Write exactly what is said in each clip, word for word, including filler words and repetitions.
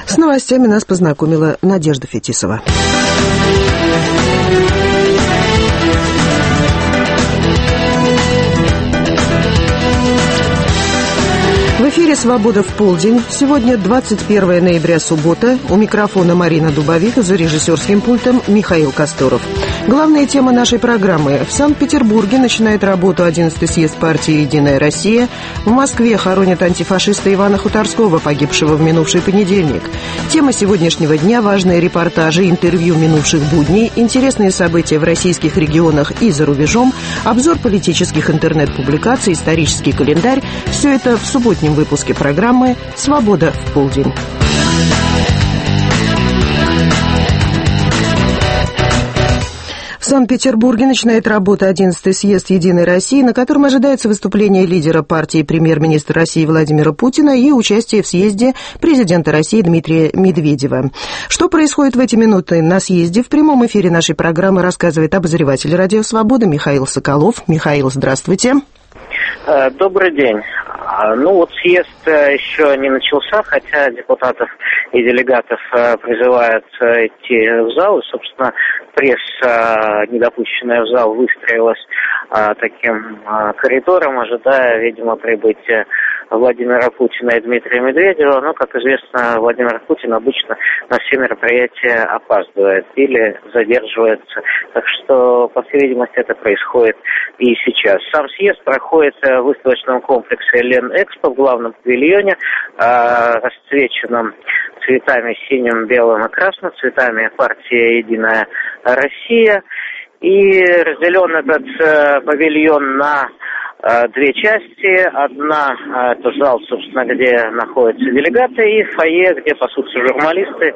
С новостями нас познакомила Надежда Фетисова. В эфире «Свобода в полдень». Сегодня двадцать первое ноября, суббота. У микрофона Марина Дубовик, за режиссерским пультом Михаил Косторов. Главная тема нашей программы. В Санкт-Петербурге начинает работу одиннадцатый съезд партии «Единая Россия». В Москве хоронят антифашиста Ивана Хуторского, погибшего в минувший понедельник. Тема сегодняшнего дня – важные репортажи, интервью минувших будней, интересные события в российских регионах и за рубежом, обзор политических интернет-публикаций, исторический календарь. Все это в субботнем выпуске программы «Свобода в полдень». В Санкт-Петербурге начинает работу одиннадцатый съезд «Единой России», на котором ожидается выступление лидера партии премьер-министра России Владимира Путина и участие в съезде президента России Дмитрия Медведева. Что происходит в эти минуты на съезде, в прямом эфире нашей программы рассказывает обозреватель «Радио Свобода» Михаил Соколов. Михаил, здравствуйте. Добрый день. Ну вот съезд еще не начался, хотя депутатов и делегатов призывают идти в зал. И, собственно, пресса, недопущенная в зал, выстроилась таким коридором, ожидая, видимо, прибытия Владимира Путина и Дмитрия Медведева. Но, как известно, Владимир Путин обычно на все мероприятия опаздывает или задерживается. Так что, по всей видимости, это происходит и сейчас. Сам съезд проходит в выставочном комплексе Ленэкспо в главном павильоне, расцвеченном цветами синим, белым и красным, цветами партии «Единая Россия». И разделен этот э, павильон на э, две части. Одна э, – это зал, собственно, где находятся делегаты, и фойе, где пасутся журналисты.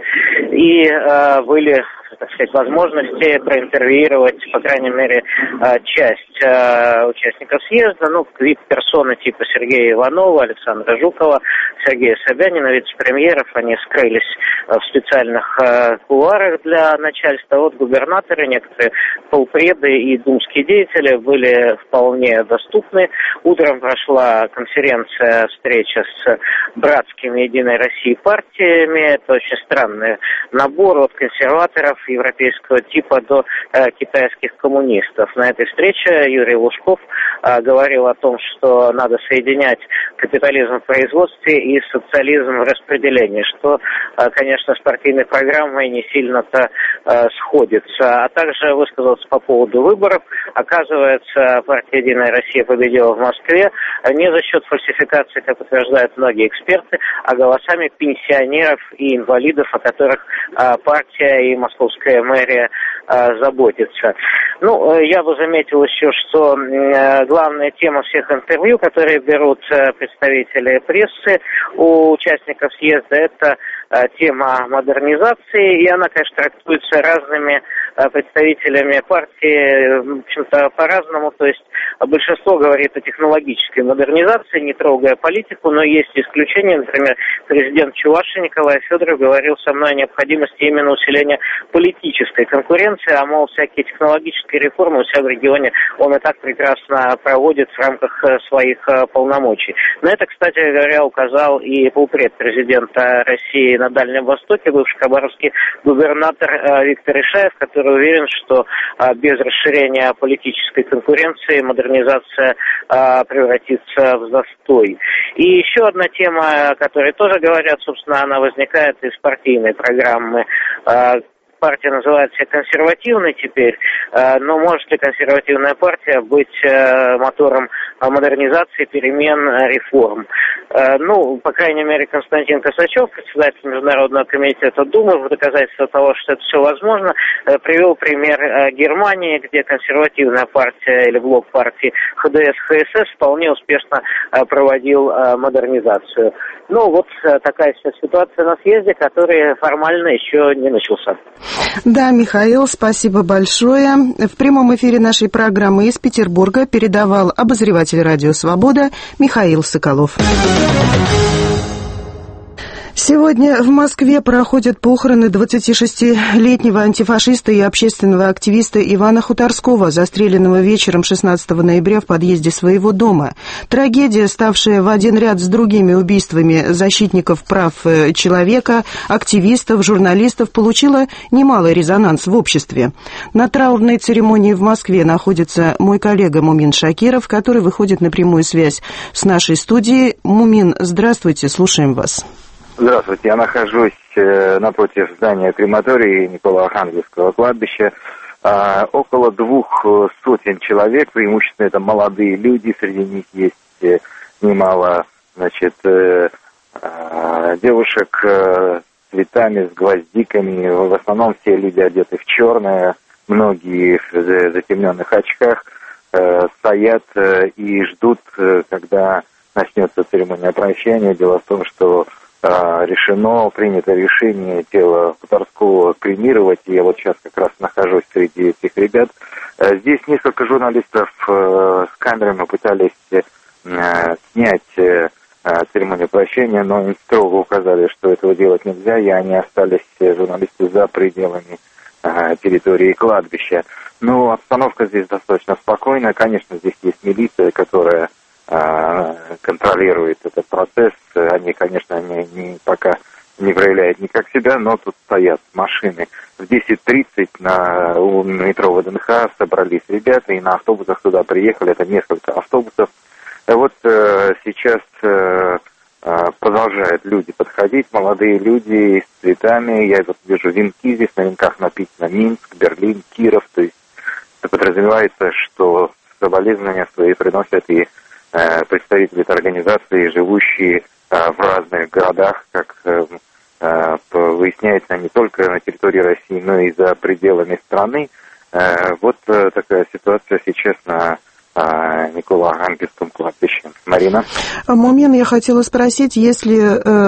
И э, были, так сказать, возможности проинтервьюировать, по крайней мере, э, часть э, участников съезда. Ну, вип-персоны типа Сергея Иванова, Александра Жукова, Сергея Собянина, вице-премьеров. Они скрылись в специальных э, кулуарах для начальства. Вот губернаторы, некоторые полпреды и думские деятели были вполне доступны. Утром прошла конференция, встреча с братскими «Единой России» партиями. Это очень странный набор от консерваторов европейского типа до э, китайских коммунистов. На этой встрече Юрий Лужков э, говорил о том, что надо соединять капитализм в производстве и социализм в распределении, что, э, конечно, с партийной программой не сильно-то э, сходится. А также высказался по поводу выборов. Оказывается, партия «Единая Россия» победила в Москве не за счет фальсификации, как утверждают многие эксперты, а голосами пенсионеров и инвалидов, о которых э, партия и московская мэрия э, заботятся. Ну, э, я бы заметил еще, что э, главная тема всех интервью, которые берут э, представители прессы у участников съезда, это э, тема модернизации, и она, конечно, трактуется разными э, представителями партии, в общем-то, по-разному. То есть большинство говорит о технологической модернизации, не трогая политику, но есть исключения. Например, президент Чувашии Николай Федоров говорил со мной о необходимости именно усиления политической конкуренции, а, мол, всякие технологические реформы у себя в регионе он и так прекрасно проводит в рамках своих полномочий. На это, кстати говоря, указал и полпред президента России на Дальнем Востоке, бывший хабаровский губернатор Виктор Ишаев, который уверен, что без расширения политической конкуренции модернизация превратится в застой. И еще одна тема, о которой тоже говорят, собственно, она возникает из партийной программы. Партия называет себя консервативной теперь, но может ли консервативная партия быть мотором модернизации, перемен, реформ? Ну, по крайней мере, Константин Косачев, председатель Международного комитета Думы, в доказательство того, что это все возможно, привел пример Германии, где консервативная партия или блок партии ХДС-ХСС вполне успешно проводил модернизацию. Ну, вот такая сейчас ситуация на съезде, который формально еще не начался. Да, Михаил, спасибо большое. В прямом эфире нашей программы из Петербурга передавал обозреватель «Радио Свобода» Михаил Соколов. Сегодня в Москве проходят похороны двадцатишестилетнего антифашиста и общественного активиста Ивана Хуторского, застреленного вечером шестнадцатого ноября в подъезде своего дома. Трагедия, ставшая в один ряд с другими убийствами защитников прав человека, активистов, журналистов, получила немалый резонанс в обществе. На траурной церемонии в Москве находится мой коллега Мумин Шакиров, который выходит на прямую связь с нашей студией. Мумин, здравствуйте, слушаем вас. Здравствуйте, я нахожусь э, напротив здания крематория Николо-Архангельского кладбища. Э, около двух сотен человек, преимущественно это молодые люди, среди них есть э, немало, значит, э, э, девушек э, с цветами, с гвоздиками. В основном все люди одеты в черное, многие в затемненных очках, э, стоят э, и ждут, э, когда начнется церемония прощания. Дело в том, что решено, принято решение тело Хуторского кремировать. Я вот сейчас как раз нахожусь среди этих ребят. Здесь несколько журналистов с камерами пытались снять церемонию прощания, но им строго указали, что этого делать нельзя, и они остались, журналисты, за пределами территории кладбища. Но обстановка здесь достаточно спокойная. Конечно, здесь есть милиция, которая контролирует этот процесс. Они, конечно, не, не, пока не проявляют никак себя, но тут стоят машины. В десять тридцать на у метро ВДНХ собрались ребята, и на автобусах туда приехали. Это несколько автобусов. Вот э, сейчас э, продолжают люди подходить, молодые люди с цветами. Я вот вижу венки здесь, на венках написано Минск, Берлин, Киров. То есть это подразумевается, что соболезнования свои приносят и представители этой организации, живущие а, в разных городах, как а, выясняется, не только на территории России, но и за пределами страны. А, вот а, такая ситуация сейчас на а, Николо-Архангельском кладбище. Марина? Мумин, я хотела спросить, есть ли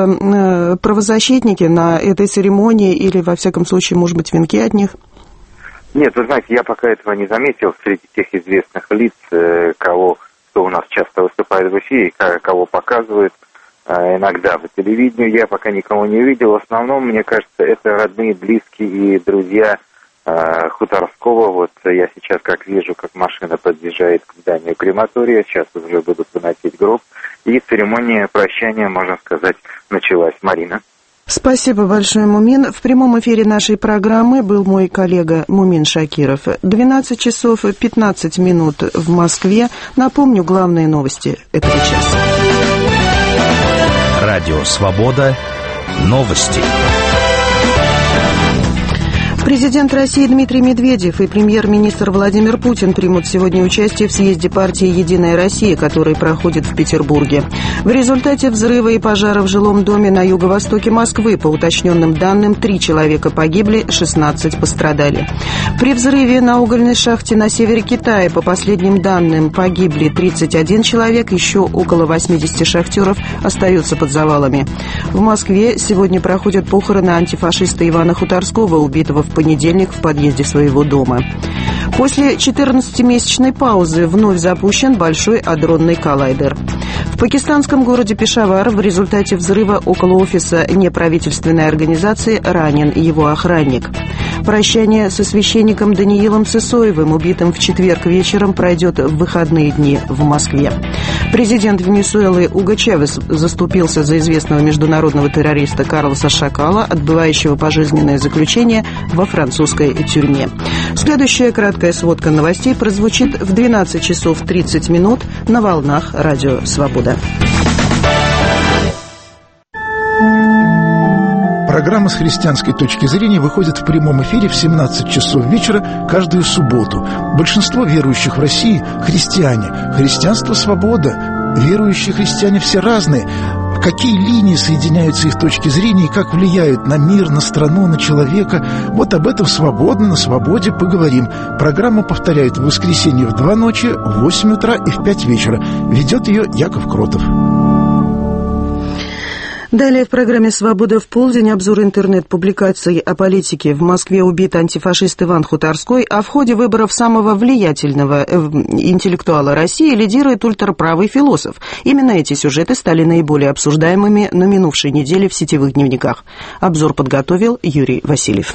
э, правозащитники на этой церемонии или, во всяком случае, может быть, венки от них? Нет, вы знаете, я пока этого не заметил среди тех известных лиц, э, кого кто у нас часто выступает в эфире, кого показывают э, иногда по телевидению. Я пока никого не видел. В основном, мне кажется, это родные, близкие и друзья э, Хуторского. Вот я сейчас как вижу, как машина подъезжает к зданию крематория. Сейчас уже будут выносить гроб. И церемония прощания, можно сказать, началась. Марина. Спасибо большое, Мумин. В прямом эфире нашей программы был мой коллега Мумин Шакиров. двенадцать часов пятнадцать минут в Москве. Напомню главные новости этого часа. Радио «Свобода». Новости. Президент России Дмитрий Медведев и премьер-министр Владимир Путин примут сегодня участие в съезде партии «Единая Россия», который проходит в Петербурге. В результате взрыва и пожара в жилом доме на юго-востоке Москвы, по уточненным данным, три человека погибли, шестнадцать пострадали. При взрыве на угольной шахте на севере Китая, по последним данным, погибли тридцать один человек, еще около восемьдесят шахтеров остаются под завалами. В Москве сегодня проходят похороны антифашиста Ивана Хуторского, убитого в понедельник в подъезде своего дома. После четырнадцатимесячной паузы вновь запущен большой адронный коллайдер. В пакистанском городе Пешавар в результате взрыва около офиса неправительственной организации ранен его охранник. Прощание со священником Даниилом Сысоевым, убитым в четверг вечером, пройдет в выходные дни в Москве. Президент Венесуэлы Уго Чавес заступился за известного международного террориста Карлоса Шакала, отбывающего пожизненное заключение во французской тюрьме. Следующая краткая сводка новостей прозвучит в двенадцать часов тридцать минут на волнах Радио «Свобода». Программа «С христианской точки зрения» выходит в прямом эфире в семнадцать часов вечера каждую субботу. Большинство верующих в России – христиане. Христианство – свобода. Верующие христиане все разные. Какие линии соединяются их точки зрения и как влияют на мир, на страну, на человека? Вот об этом свободно, на свободе поговорим. Программу повторяют в воскресенье в два ночи, в восемь утра и в пять вечера. Ведет ее Яков Кротов. Далее в программе «Свобода в полдень» обзор интернет-публикаций о политике. В Москве убит антифашист Иван Хуторской, а в ходе выборов самого влиятельного интеллектуала России лидирует ультраправый философ. Именно эти сюжеты стали наиболее обсуждаемыми на минувшей неделе в сетевых дневниках. Обзор подготовил Юрий Васильев.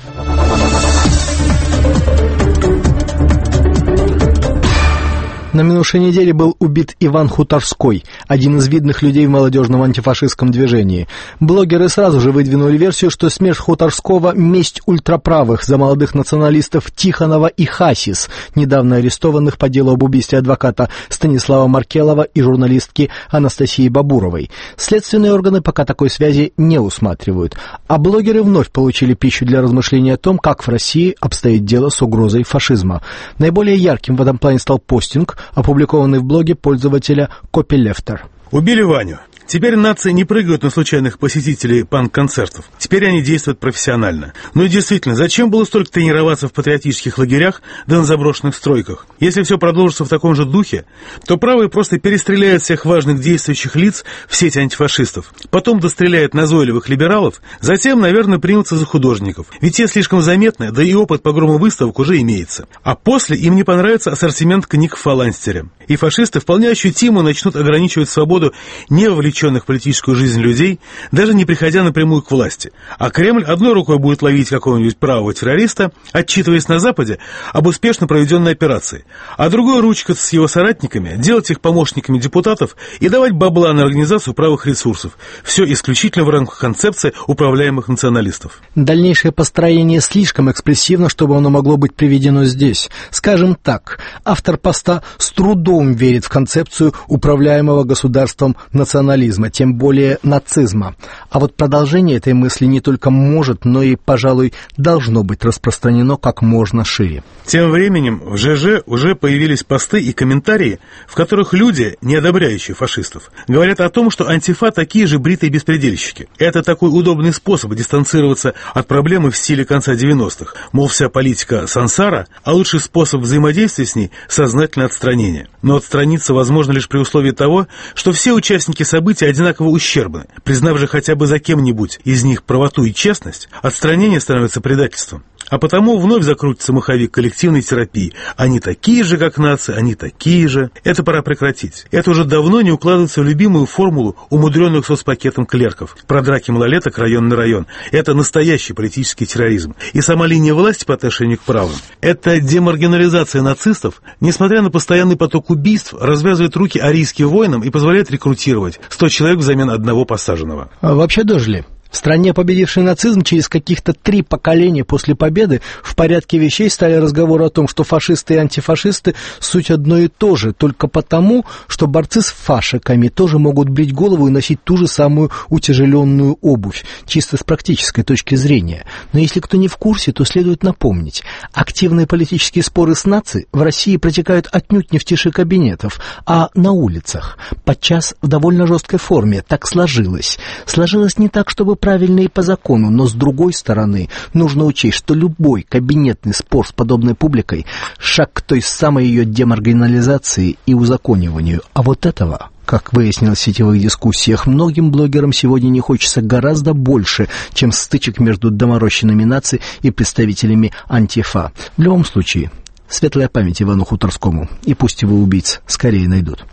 На минувшей неделе был убит Иван Хуторской, один из видных людей в молодежном антифашистском движении. Блогеры сразу же выдвинули версию, что смерть Хуторского – месть ультраправых за молодых националистов Тихонова и Хасис, недавно арестованных по делу об убийстве адвоката Станислава Маркелова и журналистки Анастасии Бабуровой. Следственные органы пока такой связи не усматривают. А блогеры вновь получили пищу для размышления о том, как в России обстоит дело с угрозой фашизма. Наиболее ярким в этом плане стал постинг, опубликованный в блоге пользователя Копилефтер. Убили Ваню. Теперь нации не прыгают на случайных посетителей панк-концертов. Теперь они действуют профессионально. Ну и действительно, зачем было столько тренироваться в патриотических лагерях да на заброшенных стройках? Если все продолжится в таком же духе, то правые просто перестреляют всех важных действующих лиц в сети антифашистов. Потом достреляют назойливых либералов, затем, наверное, примутся за художников. Ведь те слишком заметны, да и опыт погрома выставок уже имеется. А после им не понравится ассортимент книг фаланстеря. И фашисты вполне ощутимо начнут ограничивать свободу невовлеченных в политическую жизнь людей, даже не приходя напрямую к власти. А Кремль одной рукой будет ловить какого-нибудь правого террориста, отчитываясь на Западе об успешно проведенной операции, а другой ручкаться с его соратниками, делать их помощниками депутатов и давать бабла на организацию правых ресурсов. Все исключительно в рамках концепции управляемых националистов. Дальнейшее построение слишком экспрессивно, чтобы оно могло быть приведено здесь. Скажем так, автор поста с трудом верит в концепцию управляемого государством национализма, тем более нацизма. А вот продолжение этой мысли не только может, но и, пожалуй, должно быть распространено как можно шире. Тем временем в ЖЖ уже появились посты и комментарии, в которых люди, не одобряющие фашистов, говорят о том, что антифа такие же бритые беспредельщики. Это такой удобный способ дистанцироваться от проблемы в стиле конца девяностых. Мол, вся политика сансара, а лучший способ взаимодействия с ней – сознательное отстранение. Но отстраниться возможно лишь при условии того, что все участники событий одинаково ущербны. Признав же хотя бы за кем-нибудь из них правоту и честность, отстранение становится предательством. А потому вновь закрутится маховик коллективной терапии. Они такие же, как нация, они такие же. Это пора прекратить. Это уже давно не укладывается в любимую формулу умудренных соцпакетом клерков. Про драки малолеток район на район. Это настоящий политический терроризм. И сама линия власти по отношению к правым. Это демаргинализация нацистов, несмотря на постоянный поток убийств, развязывает руки арийским воинам и позволяет рекрутировать сто человек взамен одного посаженного. А вообще дожили. В стране, победившей нацизм, через каких-то три поколения после победы в порядке вещей стали разговоры о том, что фашисты и антифашисты суть одно и то же, только потому, что борцы с фашиками тоже могут брить голову и носить ту же самую утяжеленную обувь, чисто с практической точки зрения. Но если кто не в курсе, то следует напомнить, активные политические споры с нацией в России протекают отнюдь не в тиши кабинетов, а на улицах, подчас в довольно жесткой форме. Так сложилось. Сложилось не так, чтобы правильно и по закону, но с другой стороны нужно учесть, что любой кабинетный спор с подобной публикой – шаг к той самой ее демаргинализации и узакониванию. А вот этого, как выяснилось в сетевых дискуссиях, многим блогерам сегодня не хочется гораздо больше, чем стычек между доморощенными наций и представителями антифа. В любом случае, светлая память Ивану Хуторскому, и пусть его убийц скорее найдут.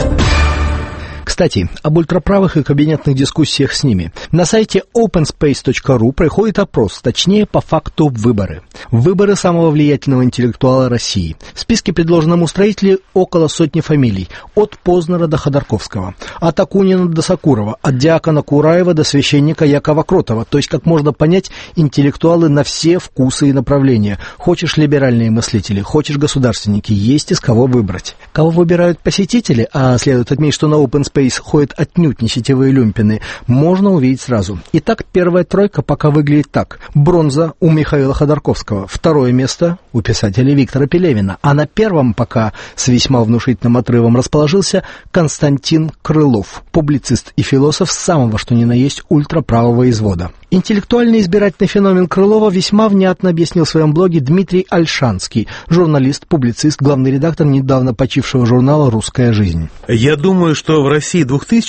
Кстати, об ультраправых и кабинетных дискуссиях с ними. На сайте опен спейс точка ру проходит опрос, точнее, по факту выборы. Выборы самого влиятельного интеллектуала России. В списке, предложенном устроителей, около сотни фамилий. От Познера до Ходорковского. От Акунина до Сакурова. От диакона Кураева до священника Якова Кротова. То есть, как можно понять, интеллектуалы на все вкусы и направления. Хочешь либеральные мыслители, хочешь государственники. Есть из кого выбрать. Кого выбирают посетители, а следует отметить, что на Open Space ходят отнюдь не сетевые люмпины, можно увидеть сразу. Итак, первая тройка пока выглядит так. Бронза у Михаила Ходорковского, второе место у писателя Виктора Пелевина, а на первом пока с весьма внушительным отрывом расположился Константин Крылов, публицист и философ самого что ни на есть ультраправого извода. Интеллектуальный избирательный феномен Крылова весьма внятно объяснил в своем блоге Дмитрий Ольшанский, журналист, публицист, главный редактор недавно почившего журнала «Русская жизнь». Я думаю, что в России двухтысячных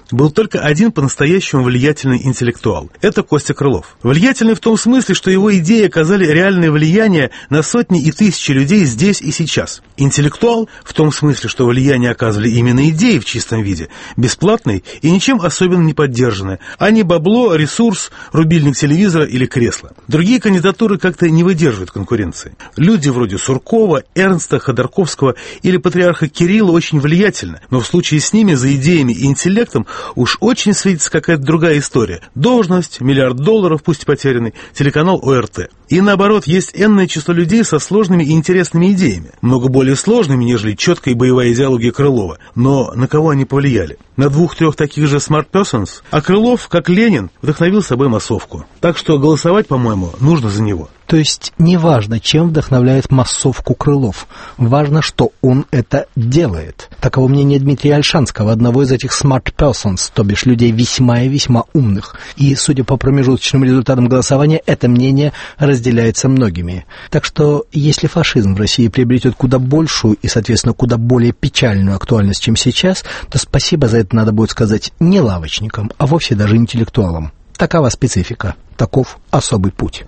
был только один по-настоящему влиятельный интеллектуал. Это Костя Крылов. Влиятельный в том смысле, что его идеи оказали реальное влияние на сотни и тысячи людей здесь и сейчас. Интеллектуал в том смысле, что влияние оказывали именно идеи в чистом виде, бесплатные и ничем особенно не поддержанные, а не бабло, ресурс, рубильник телевизора или кресло. Другие кандидатуры как-то не выдерживают конкуренции. Люди вроде Суркова, Эрнста, Ходорковского или патриарха Кирилла очень влиятельны, но в случае с ними за идеями и интеллектом уж очень светится какая-то другая история. Должность, миллиард долларов, пусть потерянный, телеканал О Р Т. И наоборот, есть энное число людей со сложными и интересными идеями, много более сложными, нежели четкая боевая идеология Крылова. Но на кого они повлияли? На двух-трех таких же smart persons? А Крылов, как Ленин, вдохновил собой массовку. Так что голосовать, по-моему, нужно за него. То есть не важно, чем вдохновляет массовку Крылов. Важно, что он это делает. Таково мнение Дмитрия Ольшанского, одного из этих smart persons, то бишь людей весьма и весьма умных. И, судя по промежуточным результатам голосования, это мнение разделяется многими. Так что, если фашизм в России приобретет куда большую и, соответственно, куда более печальную актуальность, чем сейчас, то спасибо за это надо будет сказать не лавочникам, а вовсе даже интеллектуалам. Такова специфика, таков особый путь.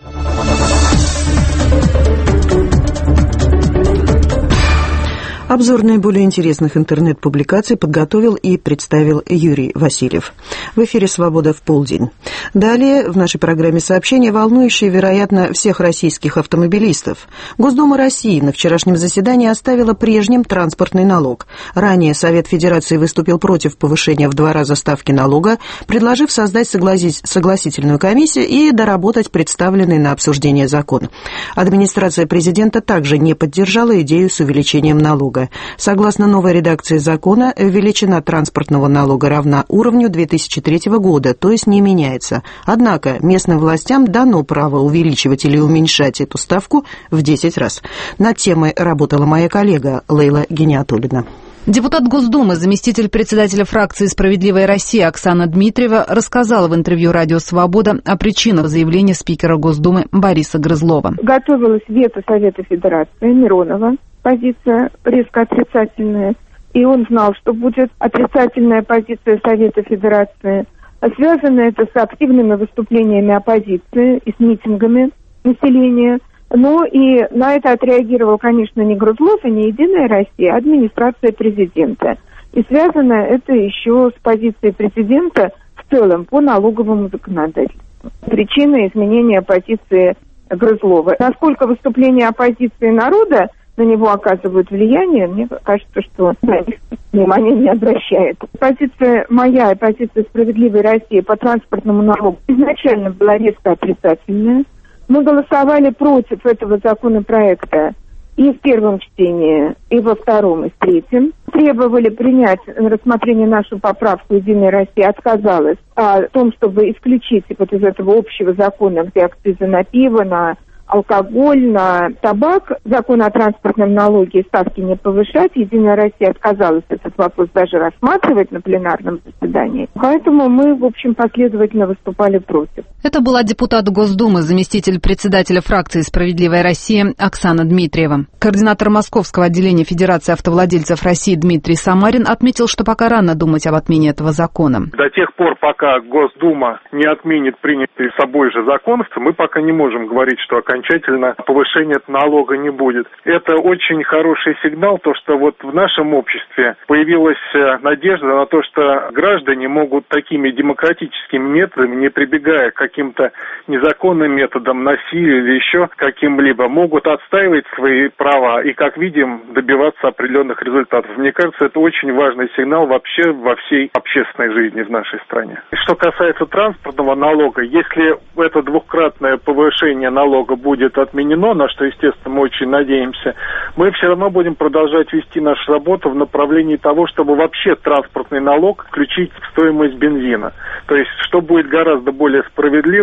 Обзор наиболее интересных интернет-публикаций подготовил и представил Юрий Васильев. В эфире «Свобода в полдень». Далее в нашей программе сообщения, волнующие, вероятно, всех российских автомобилистов. Госдума России на вчерашнем заседании оставила прежним транспортный налог. Ранее Совет Федерации выступил против повышения в два раза ставки налога, предложив создать согласить, согласительную комиссию и доработать представленный на обсуждение закон. Администрация президента также не поддержала идею с увеличением налога. Согласно новой редакции закона, величина транспортного налога равна уровню две тысячи третьего года, то есть не меняется. Однако местным властям дано право увеличивать или уменьшать эту ставку в десять раз. Над темой работала моя коллега Лейла Гениатуллина. Депутат Госдумы, заместитель председателя фракции «Справедливая Россия» Оксана Дмитриева рассказала в интервью «Радио Свобода» о причинах заявления спикера Госдумы Бориса Грызлова. Готовилось вето Совета Федерации Миронова. Позиция резко отрицательная, и он знал, что будет отрицательная позиция Совета Федерации. Связано это с активными выступлениями оппозиции и с митингами населения. Ну и на это отреагировал, конечно, не Грызлов и не «Единая Россия», а администрация президента. И связано это еще с позицией президента в целом по налоговому законодательству. Причина изменения позиции Грызлова. Насколько выступление оппозиции народа на него оказывают влияние, мне кажется, что на них внимания не обращает. Позиция моя и позиция «Справедливой России» по транспортному налогу изначально была резко отрицательная. Мы голосовали против этого законопроекта и в первом чтении, и во втором, и в третьем. Требовали принять на рассмотрение нашу поправку «Единая Россия», отказалась о том, чтобы исключить вот из этого общего закона, где акцизы на пиво, на алкоголь, на табак, закон о транспортном налоге, ставки не повышать. «Единая Россия» отказалась этот вопрос даже рассматривать на пленарном заседании. Поэтому мы, в общем, последовательно выступали против. Это была депутат Госдумы, заместитель председателя фракции «Справедливая Россия» Оксана Дмитриева. Координатор Московского отделения Федерации автовладельцев России Дмитрий Самарин отметил, что пока рано думать об отмене этого закона. До тех пор, пока Госдума не отменит принятый собой же закон, мы пока не можем говорить, что окончательно окончательно повышения налога не будет. Это очень хороший сигнал, то, что вот в нашем обществе появилась надежда на то, что граждане могут такими демократическими методами, не прибегая к каким-то незаконным методам насилия или еще каким-либо, могут отстаивать свои права и, как видим, добиваться определенных результатов. Мне кажется, это очень важный сигнал вообще во всей общественной жизни в нашей стране. Что касается транспортного налога, если это двукратное повышение налога будет будет отменено, на что, естественно, мы очень надеемся, мы все равно будем продолжать вести нашу работу в направлении того, чтобы вообще транспортный налог включить в стоимость бензина. То есть, что будет гораздо более справедливым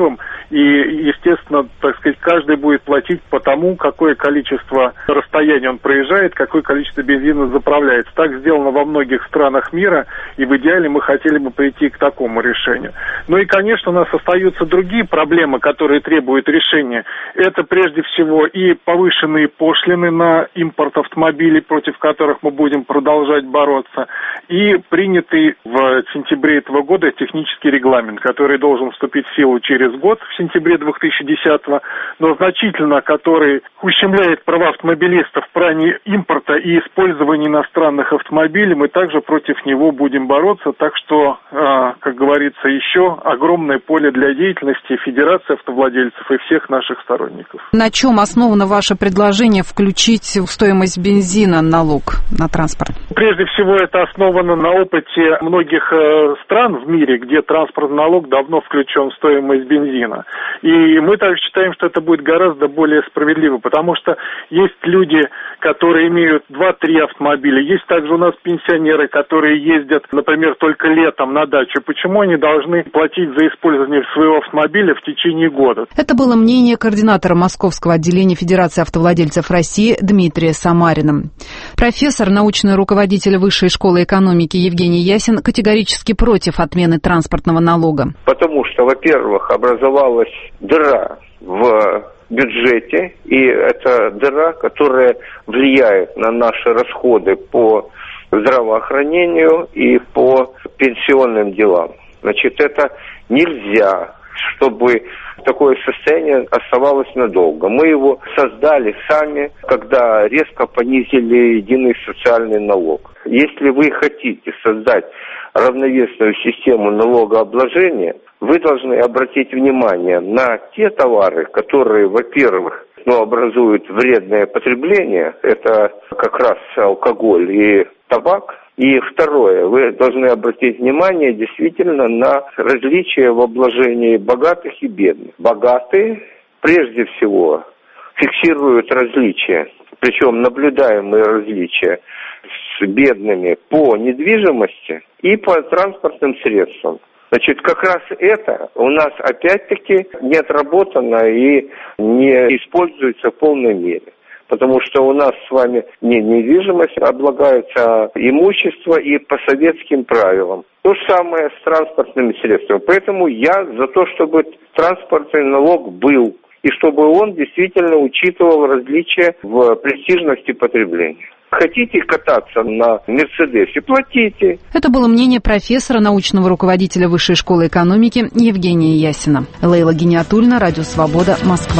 И, естественно, так сказать, каждый будет платить по тому, какое количество расстояния он проезжает, какое количество бензина заправляется. Так сделано во многих странах мира, и в идеале мы хотели бы прийти к такому решению. Ну и, конечно, у нас остаются другие проблемы, которые требуют решения. Это, прежде всего, и повышенные пошлины на импорт автомобилей, против которых мы будем продолжать бороться, и принятый в сентябре этого года технический регламент, который должен вступить в силу через год, в сентябре две тысячи десятого, но значительно который ущемляет права автомобилистов в плане импорта и использования иностранных автомобилей. Мы также против него будем бороться, так что, как говорится, еще огромное поле для деятельности Федерации автовладельцев и всех наших сторонников. На чем основано ваше предложение включить в стоимость бензина налог на транспорт? Прежде всего, это основано на опыте многих стран в мире, где транспортный налог давно включен в стоимость бензина. И мы также считаем, что это будет гораздо более справедливо, потому что есть люди, которые имеют два-три автомобиля, есть также у нас пенсионеры, которые ездят, например, только летом на дачу. Почему они должны платить за использование своего автомобиля в течение года? Это было мнение координатора Московского отделения Федерации автовладельцев России Дмитрия Самарина. Профессор, научный руководитель Высшей школы экономики Евгений Ясин категорически против отмены транспортного налога. Потому что, во-первых, образовалась дыра в бюджете, и это дыра, которая влияет на наши расходы по здравоохранению и по пенсионным делам. Значит, это нельзя, чтобы такое состояние оставалось надолго. Мы его создали сами, когда резко понизили единый социальный налог. Если вы хотите создать равновесную систему налогообложения, вы должны обратить внимание на те товары, которые, во-первых, ну, образуют вредное потребление, это как раз алкоголь и табак. И второе, вы должны обратить внимание действительно на различия в обложении богатых и бедных. Богатые, прежде всего, фиксируют различия, причем наблюдаемые различия с бедными по недвижимости и по транспортным средствам. Значит, как раз это у нас опять-таки не отработано и не используется в полной мере. Потому что у нас с вами не недвижимость облагается, а имущество и по советским правилам. То же самое с транспортными средствами. Поэтому я за то, чтобы транспортный налог был, и чтобы он действительно учитывал различия в престижности потребления. Хотите кататься на Мерседесе, платите. Это было мнение профессора, научного руководителя Высшей школы экономики Евгения Ясина. Лейла Гиниатульна, Радио Свобода, Москва.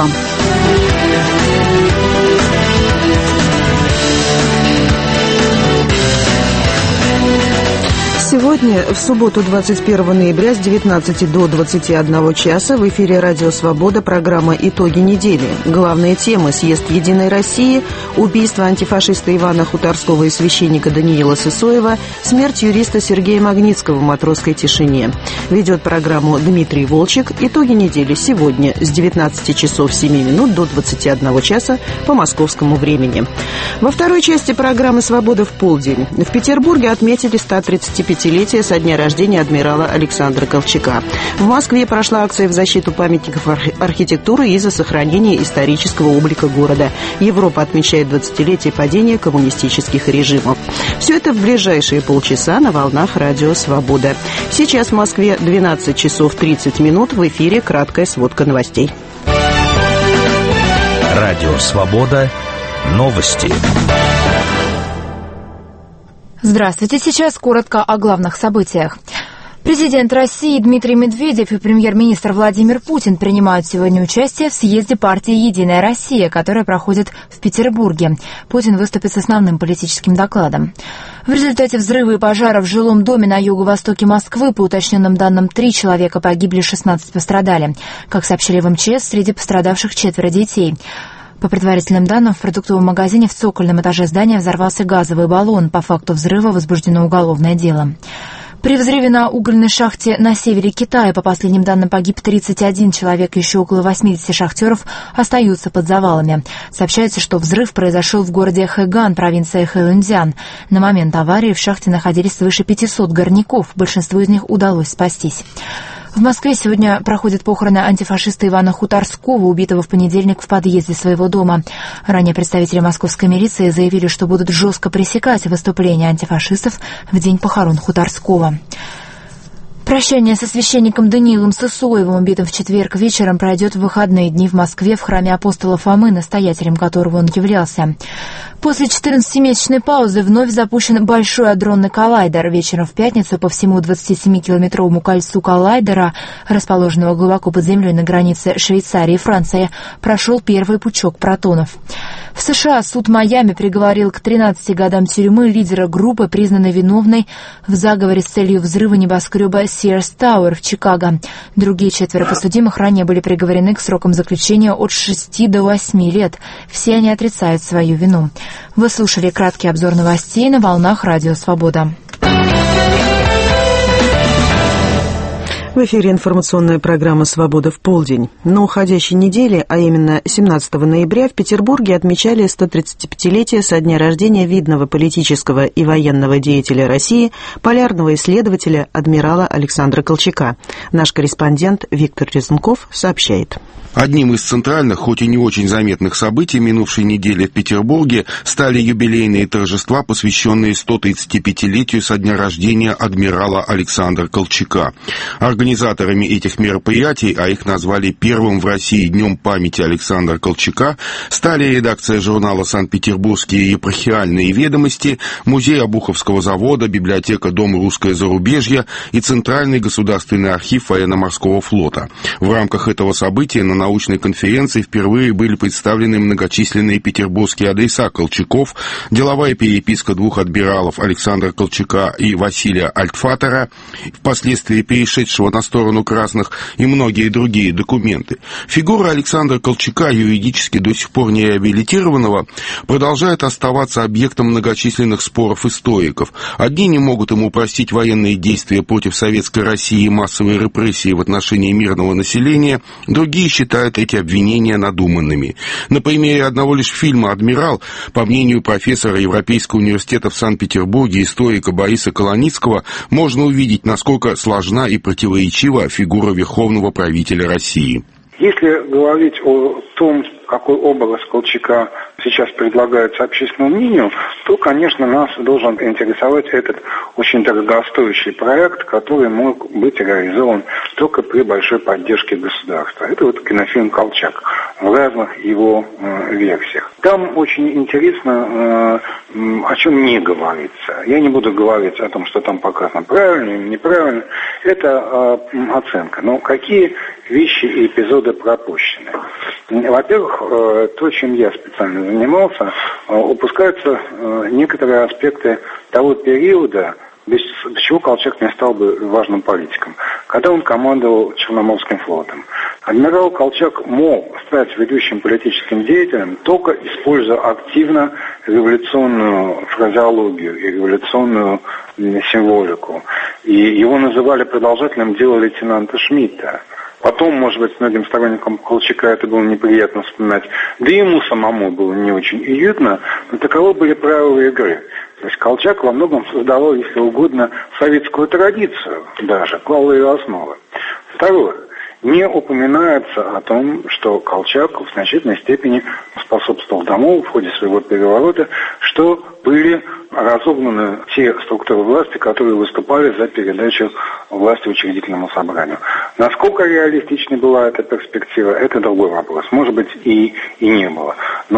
Сегодня, в субботу, двадцать первого ноября, с девятнадцати до двадцати одного часа в эфире «Радио Свобода» программа «Итоги недели». Главные темы: съезд «Единой России», убийство антифашиста Ивана Хуторского и священника Даниила Сысоева, смерть юриста Сергея Магнитского в матросской тишине. Ведет программу Дмитрий Волчек. Итоги недели сегодня с девятнадцати часов семи минут до двадцати одного часа по московскому времени. Во второй части программы «Свобода в полдень» в Петербурге отметили сто тридцать пять летие со дня рождения адмирала Александра Колчака. В Москве прошла акция в защиту памятников архитектуры и за сохранение исторического облика города. Европа отмечает двадцатилетие падения коммунистических режимов. Все это в ближайшие полчаса на волнах «Радио Свобода». Сейчас в Москве двенадцать часов тридцать минут. В эфире краткая сводка новостей. Радио Свобода. Новости. Здравствуйте. Сейчас коротко о главных событиях. Президент России Дмитрий Медведев и премьер-министр Владимир Путин принимают сегодня участие в съезде партии «Единая Россия», которая проходит в Петербурге. Путин выступит с основным политическим докладом. В результате взрыва и пожара в жилом доме на юго-востоке Москвы, по уточненным данным, три человека погибли, шестнадцать пострадали. Как сообщили в МЧС, среди пострадавших четверо детей. По предварительным данным, в продуктовом магазине в цокольном этаже здания взорвался газовый баллон. По факту взрыва возбуждено уголовное дело. При взрыве на угольной шахте на севере Китая, по последним данным, погиб тридцать один человек, еще около восьмидесяти шахтеров остаются под завалами. Сообщается, что взрыв произошел в городе Хэган, провинция Хэлунцзян. На момент аварии в шахте находились свыше пятисот горняков, большинству из них удалось спастись. В Москве сегодня проходят похороны антифашиста Ивана Хуторского, убитого в понедельник в подъезде своего дома. Ранее представители московской милиции заявили, что будут жестко пресекать выступления антифашистов в день похорон Хуторского. Прощание со священником Даниилом Сысоевым, убитым в четверг вечером, пройдет в выходные дни в Москве в храме апостола Фомы, настоятелем которого он являлся. После четырнадцатимесячной паузы вновь запущен Большой адронный коллайдер. Вечером в пятницу по всему двадцатисемикилометровому кольцу коллайдера, расположенного глубоко под землей на границе Швейцарии и Франции, прошел первый пучок протонов. В США суд Майами приговорил к тринадцати годам тюрьмы лидера группы, признанной виновной в заговоре с целью взрыва небоскреба Sears Tower в Чикаго. Другие четверо подсудимых ранее были приговорены к срокам заключения от шести до восьми лет. Все они отрицают свою вину. Вы слушали краткий обзор новостей на волнах Радио Свобода. В эфире информационная программа «Свобода в полдень». На уходящей неделе, а именно семнадцатого ноября, в Петербурге отмечали сто тридцатипятилетие со дня рождения видного политического и военного деятеля России, полярного исследователя, адмирала Александра Колчака. Наш корреспондент Виктор Резунков сообщает. Одним из центральных, хоть и не очень заметных событий минувшей недели в Петербурге стали юбилейные торжества, посвященные сто тридцатипятилетию со дня рождения адмирала Александра Колчака. Организаторами этих мероприятий, а их назвали первым в России Днем памяти Александра Колчака, стали редакция журнала «Санкт-Петербургские епархиальные ведомости», музей Обуховского завода, библиотека Дом русское зарубежье и Центральный государственный архив военно-морского флота. В рамках этого события на научной конференции впервые были представлены многочисленные петербургские адреса Колчаков, деловая переписка двух адмиралов Александра Колчака и Василия Альтфатера, впоследствии перешедшего на сторону красных, и многие другие документы. Фигура Александра Колчака, юридически до сих пор не реабилитированного, продолжает оставаться объектом многочисленных споров историков. Одни не могут ему простить военные действия против Советской России и массовые репрессии в отношении мирного населения, другие считают эти обвинения надуманными. На примере одного лишь фильма «Адмирал», по мнению профессора Европейского университета в Санкт-Петербурге, историка Бориса Колоницкого, можно увидеть, насколько сложна и противоречива фигура верховного правителя России. Если говорить о том, какой образ Колчака сейчас предлагается общественному мнению, то, конечно, нас должен интересовать этот очень дорогостоящий проект, который мог быть реализован только при большой поддержке государства. Это вот кинофильм «Колчак» в разных его э, версиях. Там очень интересно, э, о чем не говорится. Я не буду говорить о том, что там показано правильно или неправильно. Это э, оценка. Но какие вещи и эпизоды пропущены? Во-первых, то, чем я специально занимался, упускаются некоторые аспекты того периода, без чего Колчак не стал бы важным политиком, когда он командовал Черноморским флотом. Адмирал Колчак мог стать ведущим политическим деятелем, только используя активно революционную фразеологию и революционную символику. И его называли продолжателем дела лейтенанта Шмидта. Потом, может быть, многим сторонникам Колчака это было неприятно вспоминать. Да и ему самому было не очень уютно, но таковы были правила игры. То есть Колчак во многом создавал, если угодно, советскую традицию даже, клал ее основы. Второе. Не упоминается о том, что Колчак в значительной степени способствовал тому в ходе своего переворота, что были разогнаны те структуры власти, которые выступали за передачу власти учредительному собранию. Насколько реалистичной была эта перспектива, это другой вопрос. Может быть, и, и не было.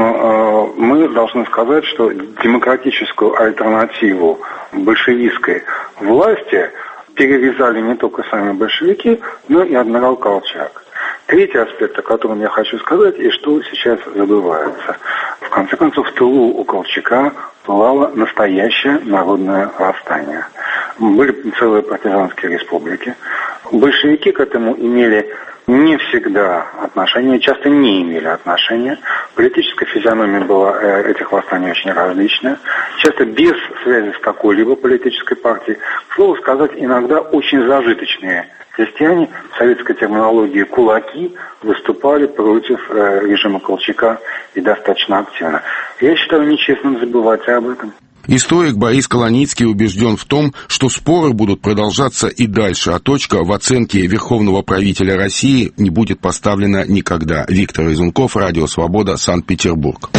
Но э, мы должны сказать, что демократическую альтернативу большевистской власти перерезали не только сами большевики, но и адмирал Колчак. Третий аспект, о котором я хочу сказать, и что сейчас забывается. В конце концов, в тылу у Колчака пылало настоящее народное восстание. Были целые партизанские республики. Большевики к этому имели не всегда отношения, часто не имели отношения. Политическая физиономия была этих восстаний очень различная, часто без связи с какой-либо политической партией. К слову сказать, иногда очень зажиточные крестьяне, в советской терминологии кулаки, выступали против э, режима Колчака и достаточно активно. Я считаю нечестным забывать об этом. Историк Борис Колоницкий убежден в том, что споры будут продолжаться и дальше, а точка в оценке верховного правителя России не будет поставлена никогда. Виктор Изунков, Радио Свобода, Санкт-Петербург.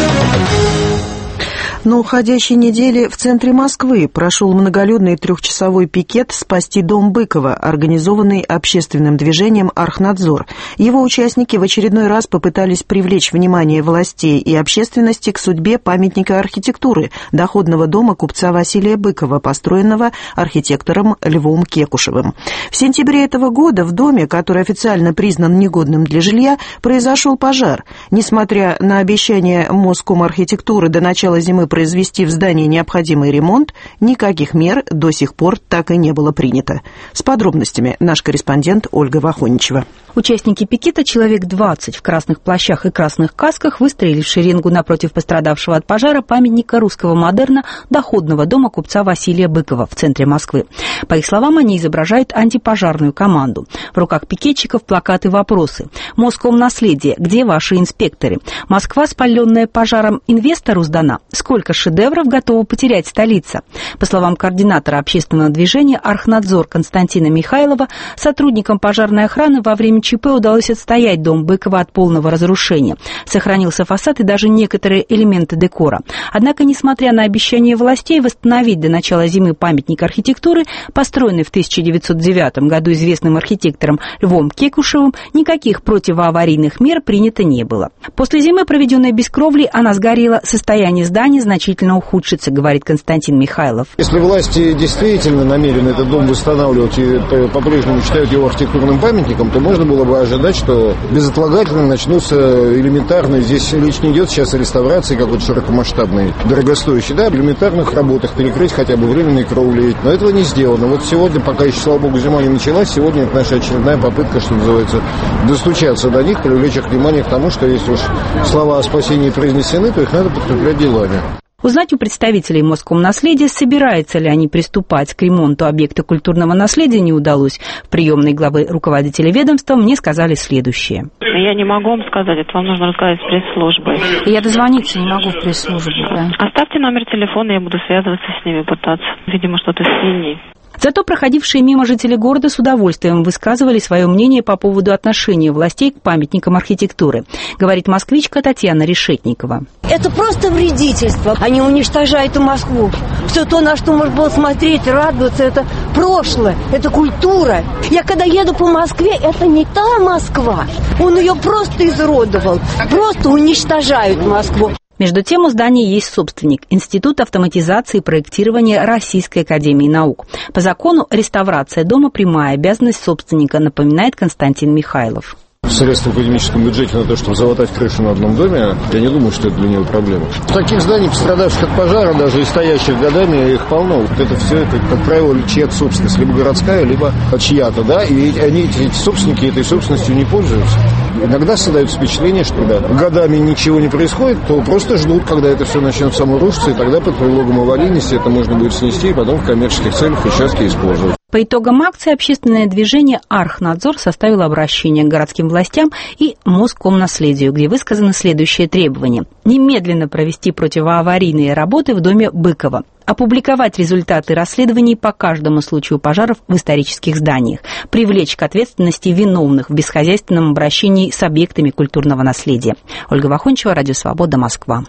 На уходящей неделе в центре Москвы прошел многолюдный трехчасовой пикет «Спасти дом Быкова», организованный общественным движением «Архнадзор». Его участники в очередной раз попытались привлечь внимание властей и общественности к судьбе памятника архитектуры доходного дома купца Василия Быкова, построенного архитектором Львом Кекушевым. В сентябре этого года в доме, который официально признан негодным для жилья, произошел пожар. Несмотря на обещание Москомархитектуры до начала зимы произвести в здании необходимый ремонт, никаких мер до сих пор так и не было принято. С подробностями наш корреспондент Ольга Вахоничева. Участники пикета, человек двадцать в красных плащах и красных касках, выстроили в шеренгу напротив пострадавшего от пожара памятника русского модерна доходного дома купца Василия Быкова в центре Москвы. По их словам, они изображают антипожарную команду. В руках пикетчиков плакаты «Вопросы». Москомнаследие. Где ваши инспекторы? Москва, спаленная пожаром, инвестору сдана. Сколько шедевров готова потерять столица? По словам координатора общественного движения «Архнадзор» Константина Михайлова, сотрудникам пожарной охраны во время ЧП удалось отстоять дом Быкова от полного разрушения. Сохранился фасад и даже некоторые элементы декора. Однако, несмотря на обещание властей восстановить до начала зимы памятник архитектуры, построенный в тысяча девятьсот девятом году известным архитектором Львом Кекушевым, никаких противоаварийных мер принято не было. После зимы, проведенной без кровли, она сгорела, состояние здания значительно ухудшится, говорит Константин Михайлов. Если власти действительно намерены этот дом восстанавливать и по-прежнему считают его архитектурным памятником, то можно было бы ожидать, что безотлагательно начнутся элементарные, здесь речь не идет сейчас о реставрации какой-то широкомасштабной, дорогостоящей, да, об элементарных работах, перекрыть хотя бы временные кровли. Но этого не сделано. Вот сегодня, пока еще, слава богу, зима не началась, сегодня это наша очередная попытка, что называется, достучаться до них, привлечь их внимание к тому, что если уж слова о спасении произнесены, то их надо подкреплять делами. Узнать у представителей Москомнаследия, собираются ли они приступать к ремонту объекта культурного наследия, не удалось. В приемной главы руководителя ведомства мне сказали следующее. Я не могу вам сказать, это вам нужно рассказать с пресс-службой. Я дозвониться не могу в пресс-службу. Да. Оставьте номер телефона, я буду связываться с ними, пытаться. Видимо, что-то с ней. Зато проходившие мимо жители города с удовольствием высказывали свое мнение по поводу отношения властей к памятникам архитектуры, говорит москвичка Татьяна Решетникова. Это просто вредительство. Они уничтожают Москву. Все то, на что можно было смотреть, радоваться, это прошлое, это культура. Я когда еду по Москве, это не та Москва. Он ее просто изуродовал. Просто уничтожают Москву. Между тем, у здания есть собственник – Институт автоматизации и проектирования Российской академии наук. По закону реставрация дома – прямая обязанность собственника, напоминает Константин Михайлов. Средства в академическом бюджете на то, чтобы залатать крышу на одном доме, я не думаю, что это для него проблема. Таких зданий, пострадавших от пожара, даже и стоящих годами, их полно. Вот это все, это, как правило, чья-то собственность, либо городская, либо чья-то, да, и они, эти собственники, этой собственностью не пользуются. Иногда создается впечатление, что да, годами ничего не происходит, то просто ждут, когда это все начнет само рушиться, и тогда под предлогом аварийности это можно будет снести и потом в коммерческих целях участки использовать. По итогам акции общественное движение «Архнадзор» составило обращение к городским властям и Москомнаследию, где высказаны следующие требования. Немедленно провести противоаварийные работы в доме Быкова. Опубликовать результаты расследований по каждому случаю пожаров в исторических зданиях. Привлечь к ответственности виновных в бесхозяйственном обращении с объектами культурного наследия. Ольга Вахоничева, Радио Свобода, Москва.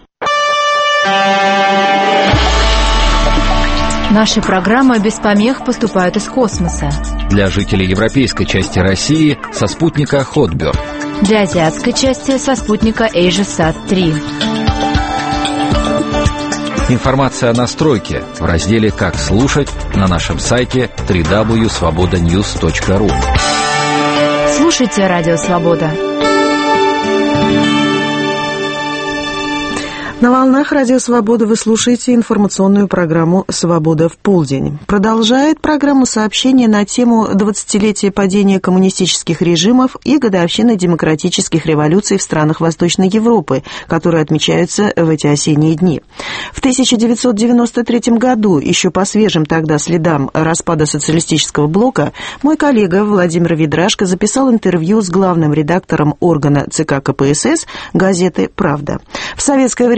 Наши программы без помех поступают из космоса. Для жителей европейской части России со спутника Хотберг. Для азиатской части со спутника AsiaSat три. Информация о настройке в разделе «Как слушать» на нашем сайте дабл ю дабл ю дабл ю точка свобода ньюс точка ру. Слушайте Радио Свобода. На волнах Радио Свобода вы слушаете информационную программу «Свобода в полдень». Продолжает программу сообщения на тему двадцатилетия падения коммунистических режимов и годовщины демократических революций в странах Восточной Европы, которые отмечаются в эти осенние дни. В тысяча девятьсот девяносто третьем году, еще по свежим тогда следам распада социалистического блока, мой коллега Владимир Ведрашко записал интервью с главным редактором органа ЦК КПСС газеты «Правда». В советское время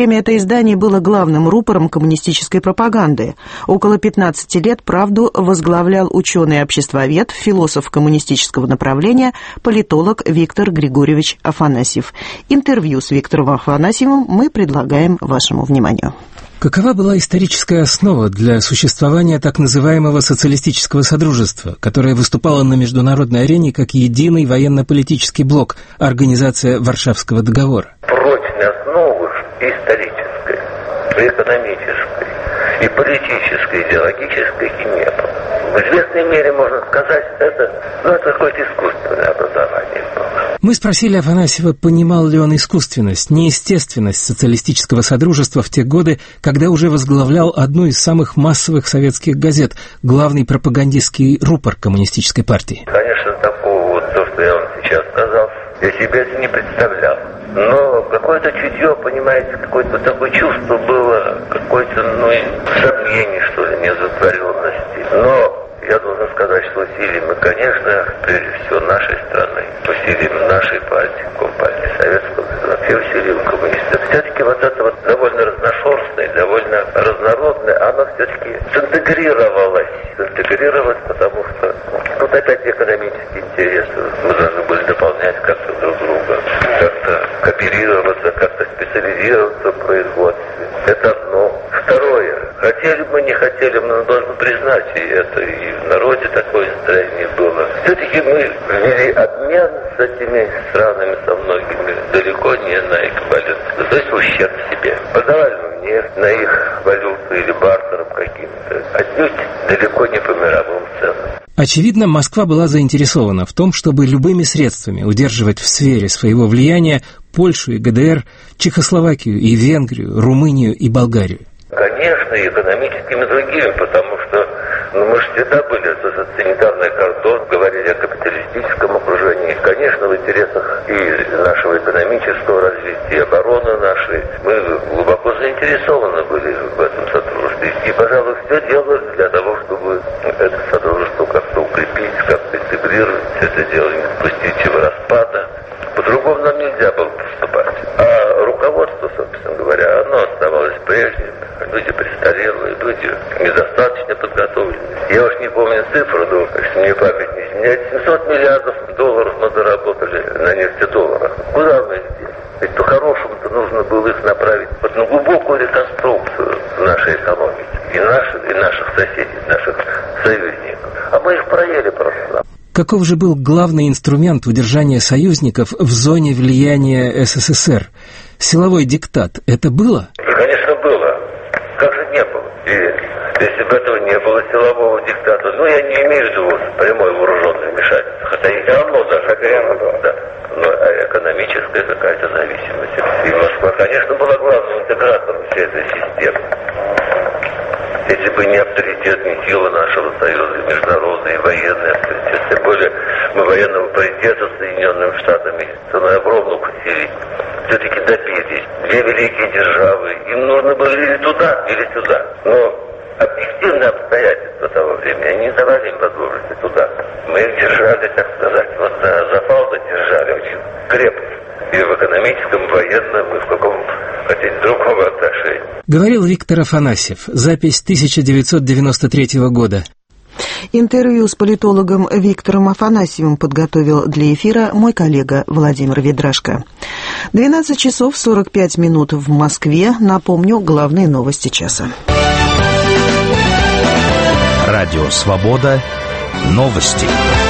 время это издание было главным рупором коммунистической пропаганды. Около пятнадцати лет «Правду» возглавлял ученый-обществовед, философ коммунистического направления, политолог Виктор Григорьевич Афанасьев. Интервью с Виктором Афанасьевым мы предлагаем вашему вниманию. Какова была историческая основа для существования так называемого социалистического содружества, которое выступало на международной арене как единый военно-политический блок, организация Варшавского договора? Прочной основы и исторической, и экономической, и политической, идеологической и не было. В известной мере можно сказать, это, ну, это какое-то искусственное образование было. Мы спросили Афанасьева, понимал ли он искусственность, неестественность социалистического содружества в те годы, когда уже возглавлял одну из самых массовых советских газет, главный пропагандистский рупор коммунистической партии. Конечно, такого вот, то, что я вам сейчас сказал, я себе это не представлял. Но какое-то чутье, понимаете, какое-то такое чувство было, какое-то, ну, сомнение, что ли, неудовлетворенности. Но я должен сказать, что усилиями, конечно, прежде всего нашей страны, усилиями нашей партии, Компартии Советского Союза, вообще усилиями коммунистов, все-таки вот это вот довольно разношерстное, довольно разнородное, оно все-таки синтегрировалось. Синтегрировалось, потому что тут опять экономические интересы. Мы должны были дополнять как-то друг друга, как-то кооперироваться, как-то специализироваться в производстве. Это одно. Второе. Хотели бы, не хотели, мы должны признать и это, и в народе такое настроение было. Все-таки мы ввели обмен с этими странами, со многими, далеко не на эквивалент. То есть в ущерб себе. Продавали мы нефть на их валюту или бартером каким-то. Отнюдь далеко не по мировым ценам. Очевидно, Москва была заинтересована в том, чтобы любыми средствами удерживать в сфере своего влияния Польшу и ГДР, Чехословакию и Венгрию, Румынию и Болгарию. Конечно, и экономическими, и другими, потому что ну, мы же всегда были, это санитарный кордон, говорили о капиталистическом окружении. Конечно, в интересах и нашего экономического развития, и обороны нашей, мы глубоко заинтересованы были в этом сотрудничестве. И, пожалуй, все делали для того, чтобы это сотрудничество как-то укрепить, как-то интегрировать, это дело не допустить его распада. По-другому нам нельзя было поступать. А руководство, собственно говоря, оно оставалось прежним. Люди престарелые, люди недостаточно подготовленные. Я уж не помню цифру, но, если мне память не изменяет, семьсот миллиардов долларов мы заработали на нефтедолларах. Куда мы их делали? Ведь по-хорошему-то нужно было их направить под на глубокую реконструкцию нашей экономики. И наших, и наших соседей, наших союзников. А мы их проели просто. Каков же был главный инструмент удержания союзников в зоне влияния СССР? Силовой диктат. Это было? И, конечно, было. Как же не было? И если бы этого не было силового диктата, ну, я не имею в виду прямое вооруженное вмешательство, хотя и равно даже, да, но экономическая какая-то зависимость. И Москва, конечно, была главным интегратором всей этой системы. Если бы не авторитет, не сила нашего союза, международный, и военный авторитет, тем более мы военного паритета с Соединенными Штатами ценой огромных усилий все-таки добились. Две великие державы, им нужно было или туда, или сюда. Но объективные обстоятельства того времени, они не давали им возможности туда. Мы их держали, так сказать, вот за запал держали очень крепко. И в экономическом, военном, и в каком хотите другом отношении. Говорил Виктор Афанасьев. Запись тысяча девятьсот девяносто третьего года. Интервью с политологом Виктором Афанасьевым подготовил для эфира мой коллега Владимир Ведрашко. двенадцать часов сорок пять минут в Москве. Напомню, главные новости часа. Радио «Свобода». Новости.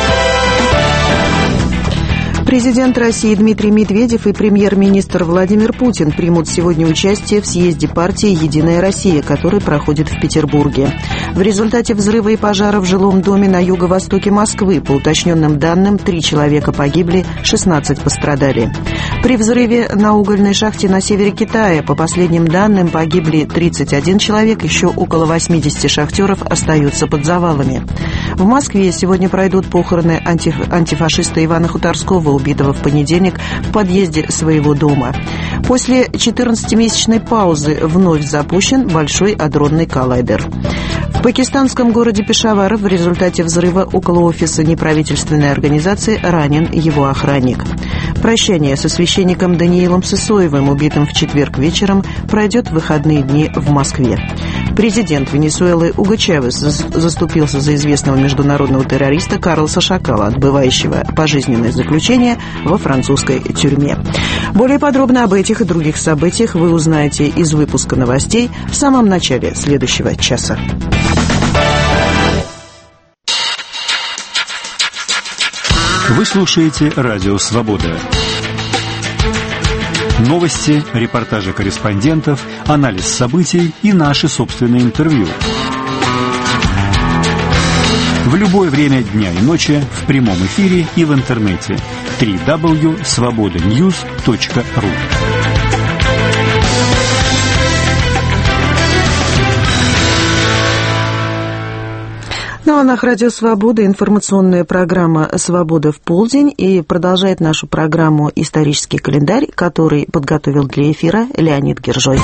Президент России Дмитрий Медведев и премьер-министр Владимир Путин примут сегодня участие в съезде партии «Единая Россия», который проходит в Петербурге. В результате взрыва и пожара в жилом доме на юго-востоке Москвы, по уточненным данным, три человека погибли, шестнадцать пострадали. При взрыве на угольной шахте на севере Китая, по последним данным, погибли тридцать один человек, еще около восемьдесят шахтеров остаются под завалами. В Москве сегодня пройдут похороны антиф- антифашиста Ивана Хуторского, убитого в понедельник в подъезде своего дома. После четырнадцатимесячной паузы вновь запущен Большой адронный коллайдер. В пакистанском городе Пешавар в результате взрыва около офиса неправительственной организации ранен его охранник. Прощание со священником Даниилом Сысоевым, убитым в четверг вечером, пройдет в выходные дни в Москве. Президент Венесуэлы Уго Чавес заступился за известного международного террориста Карлоса Шакала, отбывающего пожизненное заключение во французской тюрьме. Более подробно об этих и других событиях вы узнаете из выпуска новостей в самом начале следующего часа. Вы слушаете «Радио Свобода». Новости, репортажи корреспондентов, анализ событий и наши собственные интервью. В любое время дня и ночи, в прямом эфире и в интернете. дабл ю дабл ю дабл ю точка свобода ньюс точка ру. На волнах Радио Свобода информационная программа «Свобода в полдень», и продолжает нашу программу «Исторический календарь», который подготовил для эфира Леонид Гержой.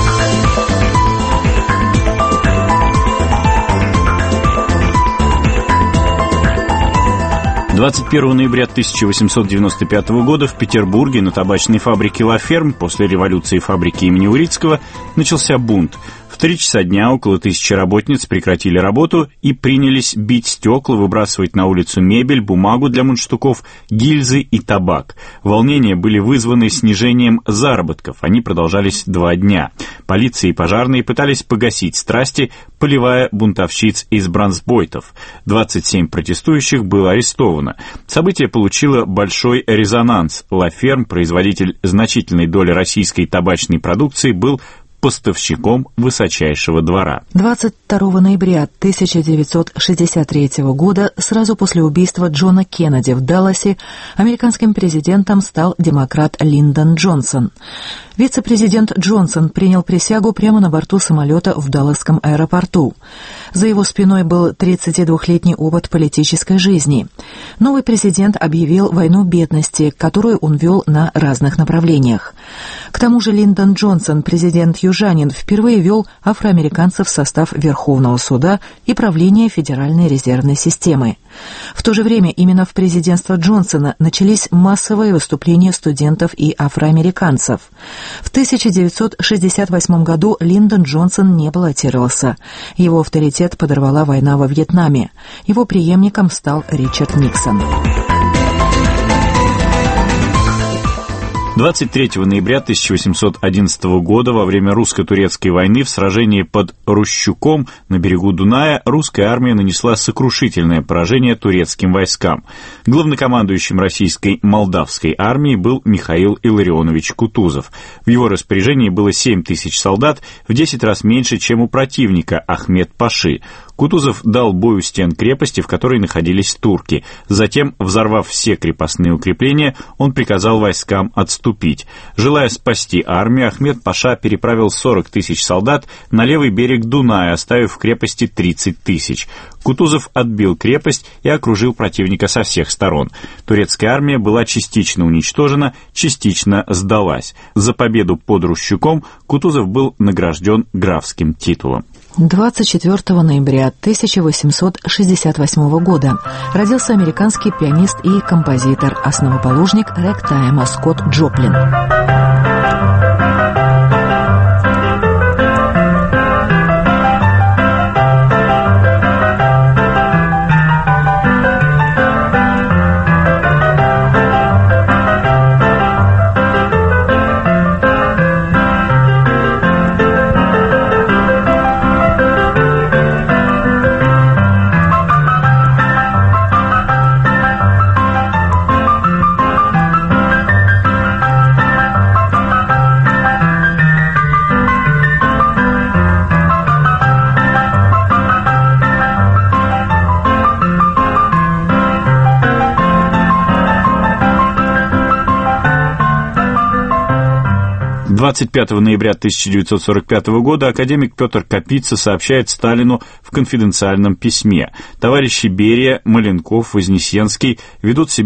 двадцать первого ноября тысяча восемьсот девяносто пятого года в Петербурге на табачной фабрике «Ла Ферм» после революции фабрики имени Урицкого начался бунт. В три часа дня около тысячи работниц прекратили работу и принялись бить стекла, выбрасывать на улицу мебель, бумагу для мундштуков, гильзы и табак. Волнения были вызваны снижением заработков. Они продолжались два дня. Полиция и пожарные пытались погасить страсти, поливая бунтовщиц из бронзбойтов. двадцать семь протестующих было арестовано. Событие получило большой резонанс. «Ла Ферм», производитель значительной доли российской табачной продукции, был поставщиком высочайшего двора. двадцать второго ноября тысяча девятьсот шестьдесят третьего года, сразу после убийства Джона Кеннеди в Далласе, американским президентом стал демократ Линдон Джонсон. Вице-президент Джонсон принял присягу прямо на борту самолета в Далласском аэропорту. За его спиной был тридцатидвухлетний опыт политической жизни. Новый президент объявил войну бедности, которую он вел на разных направлениях. К тому же Линдон Джонсон, президент-южанин, впервые ввел афроамериканцев в состав Верховного суда и правления Федеральной резервной системы. В то же время именно в президентство Джонсона начались массовые выступления студентов и афроамериканцев. В тысяча девятьсот шестьдесят восьмом году Линдон Джонсон не баллотировался. Его авторитет подорвала война во Вьетнаме. Его преемником стал Ричард Никсон. двадцать третьего ноября тысяча восемьсот одиннадцатого года во время русско-турецкой войны в сражении под Рущуком на берегу Дуная русская армия нанесла сокрушительное поражение турецким войскам. Главнокомандующим российской молдавской армии был Михаил Илларионович Кутузов. В его распоряжении было семь тысяч солдат, в десять раз меньше, чем у противника Ахмед-Паши. Кутузов дал бой у стен крепости, в которой находились турки. Затем, взорвав все крепостные укрепления, он приказал войскам отступить. Желая спасти армию, Ахмед-Паша переправил сорок тысяч солдат на левый берег Дуная, оставив в крепости тридцать тысяч. Кутузов отбил крепость и окружил противника со всех сторон. Турецкая армия была частично уничтожена, частично сдалась. За победу под Рущуком Кутузов был награжден графским титулом. двадцать четвёртого ноября тысяча восемьсот шестьдесят восьмого года родился американский пианист и композитор, основоположник рэгтайма Скотт Джоплин. двадцать пятого ноября тысяча девятьсот сорок пятого года академик Петр Капица сообщает Сталину в конфиденциальном письме: «Товарищи Берия, Маленков, Вознесенский ведут себя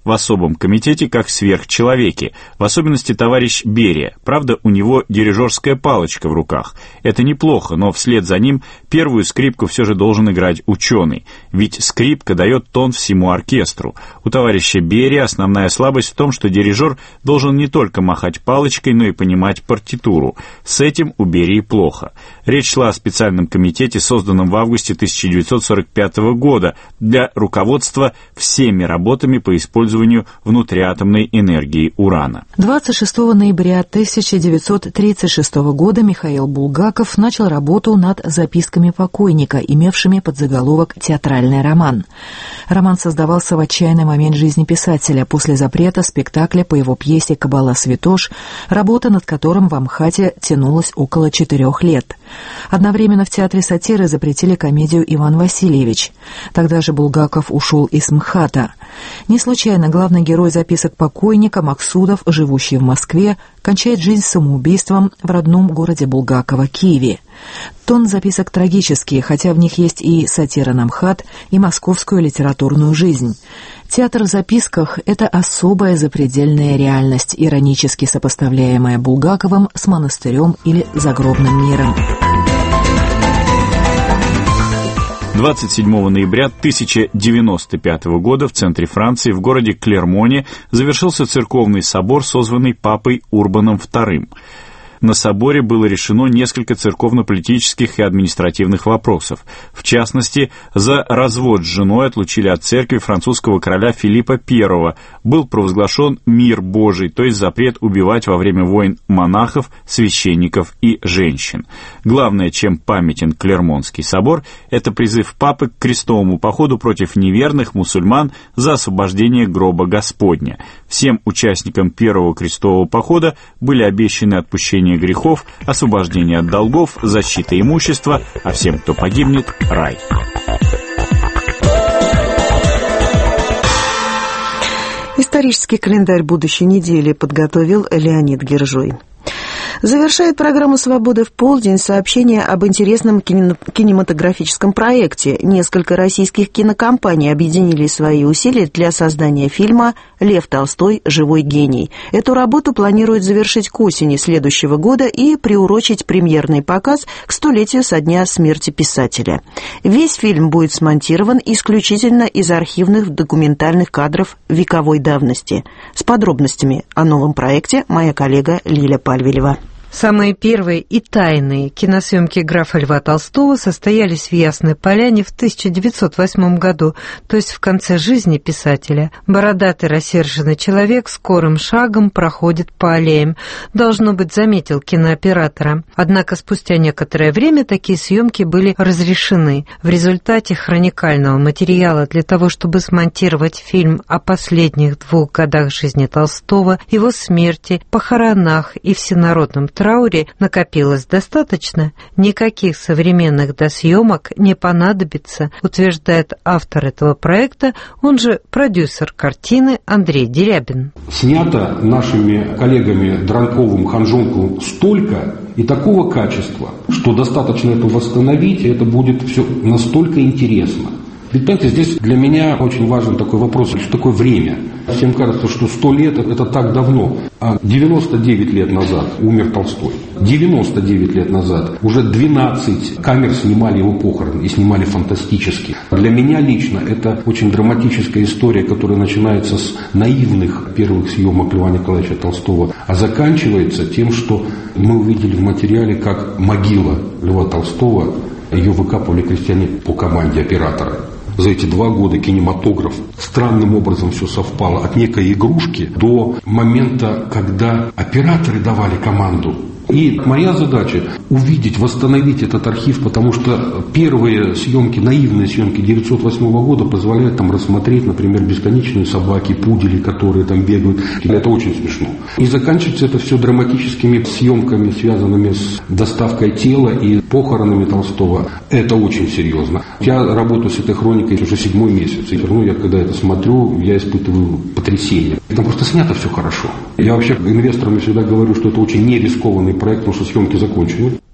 в особом комитете как сверхчеловеки, в особенности товарищ Берия. Правда, у него дирижерская палочка в руках. Это неплохо, но вслед за ним первую скрипку все же должен играть ученый. Ведь скрипка дает тон всему оркестру. У товарища Берия основная слабость в том, что дирижер должен не только махать палочкой, но и понимать партитуру. С этим у Берии плохо. Речь шла о специальном комитете, созданном в августе тысяча девятьсот сорок пятого года для руководства всеми работами по использованию внутриатомной энергии урана. двадцать шестого ноября тысяча девятьсот тридцать шестого года Михаил Булгаков начал работу над записками покойника, имевшими подзаголовок «Театральный роман». Роман создавался в отчаянный момент жизни писателя после запрета спектакля по его пьесе «Кабала Святош», работа над которым в Амхате тянулась около четырех лет. Одновременно в театре сатиры запретили комедию «Иван Васильевич». Тогда же Булгаков ушел из МХАТа. Не случайно главный герой записок покойника Максудов, живущий в Москве, кончает жизнь самоубийством в родном городе Булгакова, Киеве. Тон записок трагический, хотя в них есть и сатира на МХАТ, и московскую литературную жизнь. Театр в записках — это особая запредельная реальность, иронически сопоставляемая Булгаковым с монастырем или загробным миром. двадцать седьмого ноября тысяча девяносто пятого года в центре Франции, в городе Клермоне, завершился церковный собор, созванный папой Урбаном вторым. На соборе было решено несколько церковно-политических и административных вопросов. В частности, за развод с женой отлучили от церкви французского короля Филиппа Первого. Был провозглашен мир Божий, то есть запрет убивать во время войн монахов, священников и женщин. Главное, чем памятен Клермонский собор, это призыв папы к крестовому походу против неверных мусульман за освобождение гроба Господня. Всем участникам первого крестового похода были обещаны отпущение грехов, освобождение от долгов, защита имущества, а всем, кто погибнет, рай. Исторический календарь будущей недели подготовил Леонид Гержой. Завершает программу «Свобода в полдень» сообщение об интересном кинематографическом проекте. Несколько российских кинокомпаний объединили свои усилия для создания фильма «Лев Толстой. Живой гений». Эту работу планируют завершить к осени следующего года и приурочить премьерный показ к столетию со дня смерти писателя. Весь фильм будет смонтирован исключительно из архивных документальных кадров вековой давности. С подробностями о новом проекте моя коллега Лиля Пальвелева. Самые первые и тайные киносъемки графа Льва Толстого состоялись в Ясной Поляне в тысяча девятьсот восьмом году, то есть в конце жизни писателя. Бородатый рассерженный человек скорым шагом проходит по аллеям. Должно быть, заметил кинооператора. Однако спустя некоторое время такие съемки были разрешены. В результате хроникального материала для того, чтобы смонтировать фильм о последних двух годах жизни Толстого, его смерти, похоронах и всенародном трауре накопилось достаточно, никаких современных досъемок не понадобится, утверждает автор этого проекта, он же продюсер картины Андрей Дерябин. Снято нашими коллегами Дранковым, Ханжонковым столько и такого качества, что достаточно это восстановить, и это будет все настолько интересно. Ведь, понимаете, здесь для меня очень важен такой вопрос, что такое время. Всем кажется, что сто лет – это так давно. А девяносто девять лет назад умер Толстой. девяносто девять лет назад уже двенадцать камер снимали его похороны, и снимали фантастически. Для меня лично это очень драматическая история, которая начинается с наивных первых съемок Льва Николаевича Толстого, а заканчивается тем, что мы увидели в материале, как могила Льва Толстого, ее выкапывали крестьяне по команде оператора. За эти два года кинематограф странным образом все совпало от некой игрушки до момента, когда операторы давали команду. И моя задача увидеть, восстановить этот архив, потому что первые съемки, наивные съемки девятьсот восьмого года позволяют там рассмотреть, например, бесконечные собаки, пудели, которые там бегают. Это очень смешно. И заканчивается это все драматическими съемками, связанными с доставкой тела и похоронами Толстого. Это очень серьезно. Я работаю с этой хроникой уже седьмой месяц. И все равно я, когда это смотрю, я испытываю потрясение. Там просто снято все хорошо. Я вообще инвесторам всегда говорю, что это очень нерискованный проект, потому что съемки закончены.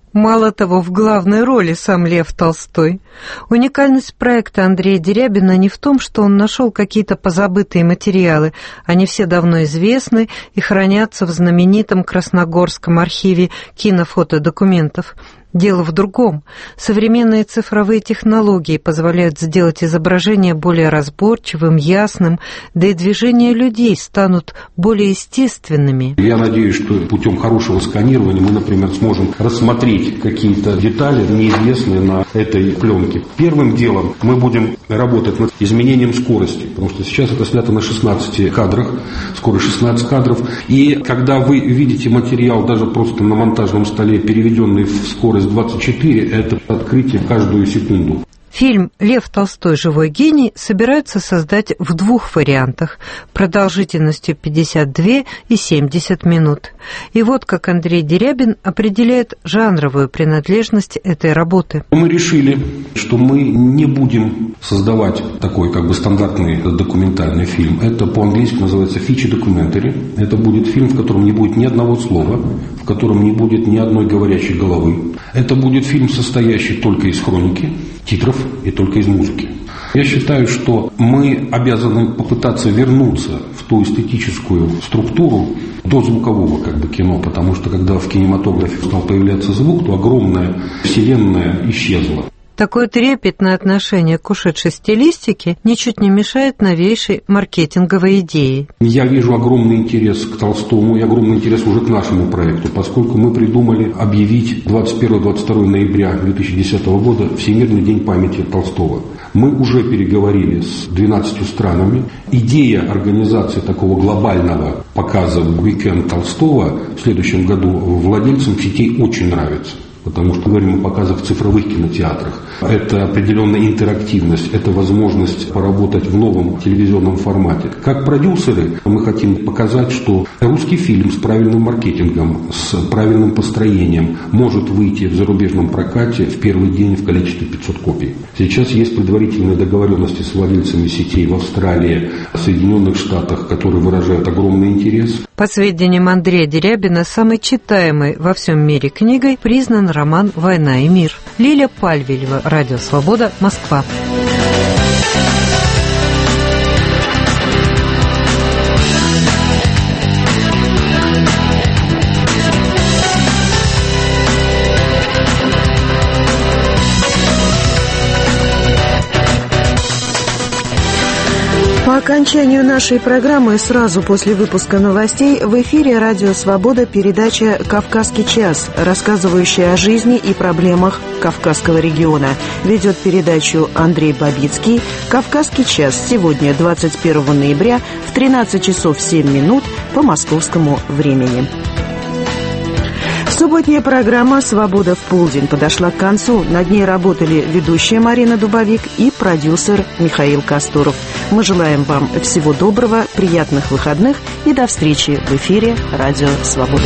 Мало того, в главной роли сам Лев Толстой. Уникальность проекта Андрея Дерябина не в том, что он нашел какие-то позабытые материалы. Они все давно известны и хранятся в знаменитом Красногорском архиве кинофотодокументов. Дело в другом. Современные цифровые технологии позволяют сделать изображение более разборчивым, ясным, да и движения людей станут более естественными. Я надеюсь, что путем хорошего сканирования мы, например, сможем рассмотреть какие-то детали, неизвестные на этой пленке. Первым делом мы будем работать над изменением скорости, потому что сейчас это снято на шестнадцати кадрах, скорость шестнадцать кадров. И когда вы видите материал даже просто на монтажном столе, переведенный в скорость двадцать четыре, это открытие каждую секунду. Фильм «Лев Толстой. Живой гений» собираются создать в двух вариантах продолжительностью пятьдесят две и семьдесят минут. И вот как Андрей Дерябин определяет жанровую принадлежность этой работы. Мы решили, что мы не будем создавать такой как бы стандартный документальный фильм. Это по-английски называется feature documentary. Это будет фильм, в котором не будет ни одного слова, в котором не будет ни одной говорящей головы. Это будет фильм, состоящий только из хроники, титров и только из музыки. Я считаю, что мы обязаны попытаться вернуться в ту эстетическую структуру до звукового как бы кино, потому что когда в кинематографе стал появляться звук, то огромная вселенная исчезла. Такое трепетное отношение к ушедшей стилистике ничуть не мешает новейшей маркетинговой идее. Я вижу огромный интерес к Толстому и огромный интерес уже к нашему проекту, поскольку мы придумали объявить двадцать первого — двадцать второго ноября две тысячи десятого года Всемирный день памяти Толстого. Мы уже переговорили с двенадцатью странами. Идея организации такого глобального показа «Уикенд Толстого» в следующем году владельцам сетей очень нравится. Потому что говорим о показах в цифровых кинотеатрах. Это определенная интерактивность, это возможность поработать в новом телевизионном формате. Как продюсеры мы хотим показать, что русский фильм с правильным маркетингом, с правильным построением может выйти в зарубежном прокате в первый день в количестве пятьсот копий. Сейчас есть предварительные договоренности с владельцами сетей в Австралии, Соединенных Штатах, которые выражают огромный интерес. По сведениям Андрея Дерябина, самой читаемой во всем мире книгой признан роман «Война и мир». Лилия Пальвелева, Радио Свобода, Москва. По окончанию нашей программы, сразу после выпуска новостей, в эфире «Радио Свобода» передача «Кавказский час», рассказывающая о жизни и проблемах Кавказского региона. Ведет передачу Андрей Бабицкий. «Кавказский час» сегодня, двадцать первого ноября, в тринадцать часов семь минут по московскому времени. Субботняя программа «Свобода в полдень» подошла к концу. Над ней работали ведущая Марина Дубовик и продюсер Михаил Косторов. Мы желаем вам всего доброго, приятных выходных и до встречи в эфире «Радио Свобода».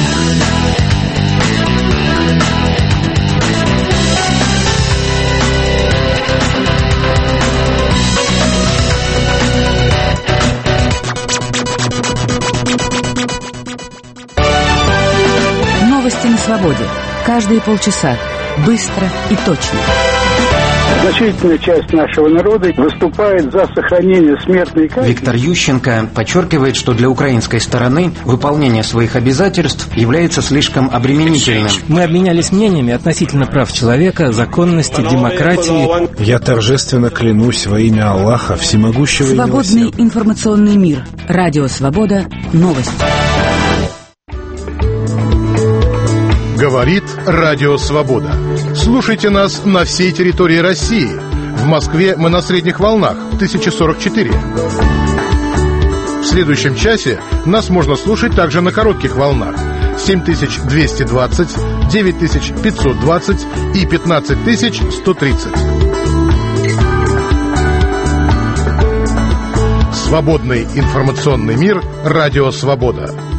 Новости на свободе. Каждые полчаса. Быстро и точно. Значительная часть нашего народа выступает за сохранение смертной казни. Виктор Ющенко подчеркивает, что для украинской стороны выполнение своих обязательств является слишком обременительным. Мы обменялись мнениями относительно прав человека, законности, демократии. Я торжественно клянусь во имя Аллаха, всемогущего и Свободный милосердного. информационный мир. Радио Свобода. Новости. Говорит Радио Свобода. Слушайте нас на всей территории России. В Москве мы на средних волнах тысяча сорок четыре. В следующем часе нас можно слушать также на коротких волнах семь тысяч двести двадцать, девять тысяч пятьсот двадцать и пятнадцать тысяч сто тридцать. Свободный информационный мир. Радио Свобода.